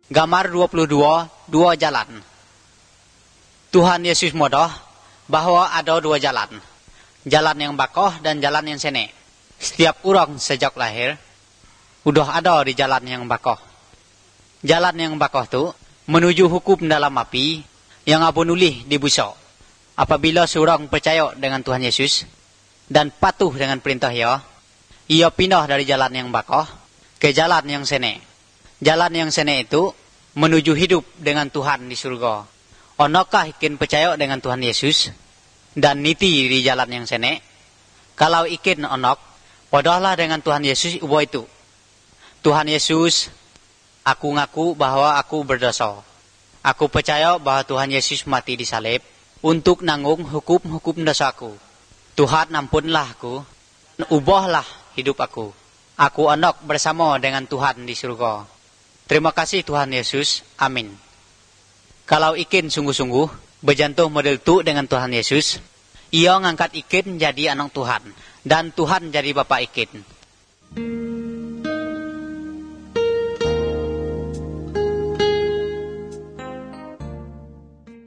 Gambar 22, dua jalan. Tuhan Yesus modoh bahwa ada dua jalan. Jalan yang bakoh dan jalan yang sene. Setiap orang sejak lahir udah ada di jalan yang bakoh. Jalan yang bakoh tu menuju hukum dalam api yang abu nulih di busuk. Apabila seorang percaya dengan Tuhan Yesus dan patuh dengan perintah ia pindah dari jalan yang bakoh ke jalan yang sene. Jalan yang sene itu menuju hidup dengan Tuhan di surga. Onokah ikin percaya dengan Tuhan Yesus dan niti di jalan yang sene? Kalau ikin onok, padahlah dengan Tuhan Yesus ubo itu. Tuhan Yesus, aku ngaku bahwa aku berdosa. Aku percaya bahwa Tuhan Yesus mati di salib untuk nanggung hukum-hukum dosaku. Tuhan ampunlah aku, ubahlah hidup aku. Aku onok bersama dengan Tuhan di surga. Terima kasih Tuhan Yesus. Amin. Kalau ikin sungguh-sungguh berjantung model tu dengan Tuhan Yesus, ia ngangkat ikin jadi anak Tuhan dan Tuhan jadi bapa ikin.